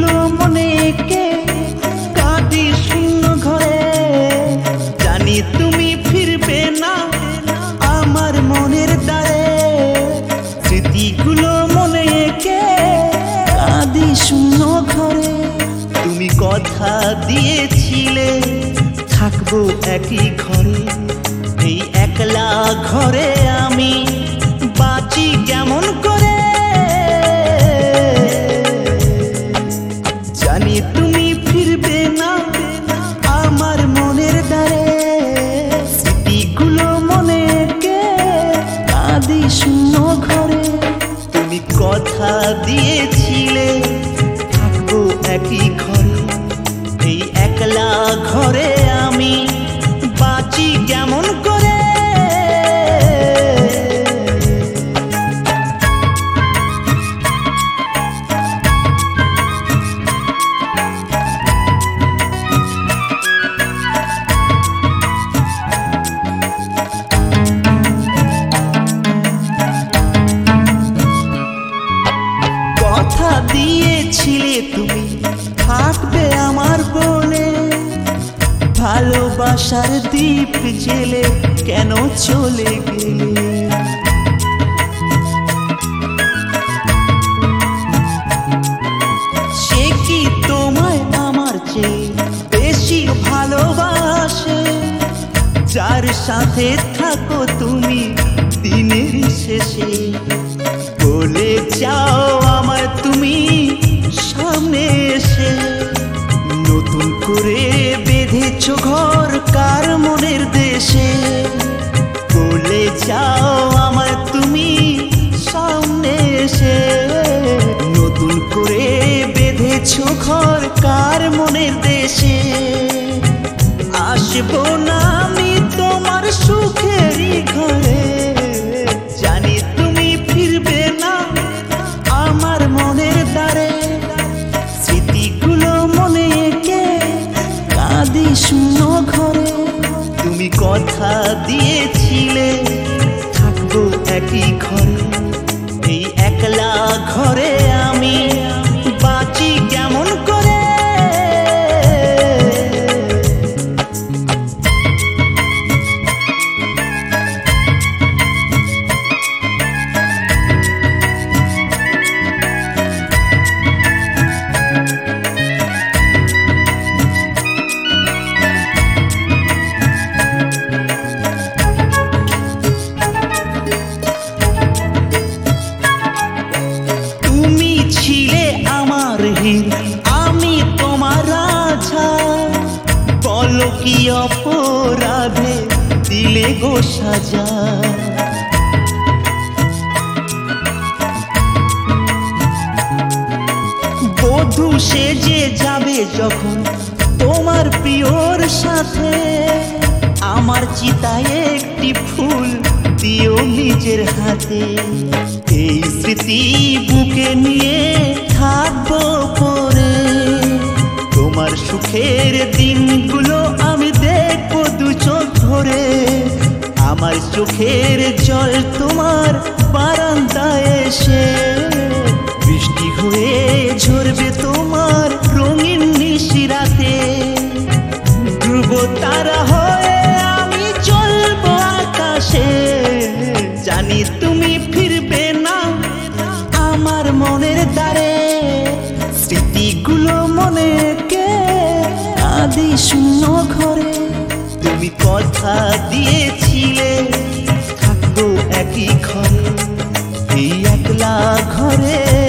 স্মৃতিগুলো মনে কে কাঁদি শূন্য ঘরে। জানি তুমি ফিরবে না আমার মনের দ্বারে। স্মৃতিগুলো মনে কে কাঁদি শূন্য ঘরে। তুমি কথা দিয়েছিলে থাকবো একই ঘরে। এই একলা ঘরে আমি বাঁচি কেমন করে। জানি তুমি ফিরবে না আমার মনের দ্বারে। স্মৃতিগুলো মনে কে কাঁদি শূন্য ঘরে। তুমি কথা দিয়েছিলে থাকবো একই ঘরে। এই একলা ঘরে আমি বাঁচি কেমন করে। কথা দিয়েছিলে তুমি থাকবে আমার বলে। ভালোবাসার দীপ জেলে কেন চলে গেলে। সে কি তোমায় আমার চেয়ে বেশি ভালোবাসে। যার সাথে থাকো তুমি দিনের শেষে। বলে যাও আমায় তুমি সামনে এসে। নতুন করে বেঁধেছো ঘর কার মনের দেশে। বলে যাও আমায় তুমি সামনে এসে। নতুন করে বেঁধেছো ঘর কার মনের দেশে। আসবো না আমি তোমার সুখেরই ঘরে। জানি তুমি ফিরবে না আমার মনের দ্বারে। স্মৃতিগুলো মনে কে কাঁদি শূন্য ঘরে। তুমি কথা দিয়েছিলে থাকবো একই ঘরে। এই একলা ঘরে আমি বাঁচি কেমন করে। তুমি ছিলে আমার হীরা আমি তোমার রাজা। বলো কি অপরাধে দিলে গো সাজা। বধূ সেজে যাবে যখন তোমার প্রিয়র সাথে। আমার চিতায় একটি ফুল দিও নিজের হাতে। এই স্মৃতি বুকে নিয়ে থাকবো পরে। তোমার সুখের দিনগুলো আমি দেখবো দু চোখ ভরে। আমার চোখের জল তোমার বারান্দায় এসে বৃষ্টি হয়ে ঝরবে তোমার রঙিন নিশিরাতে। ধ্রুব তারা হয়ে আমি চলবো আকাশে। জানি তুমি ফিরবে না আমার মনের দ্বারে। স্মৃতিগুলো মনে কে কাঁদি শূন্য ঘরে। তুমি কথা দিয়েছিলে থাকবো একই ঘরে। এই একলা ঘরে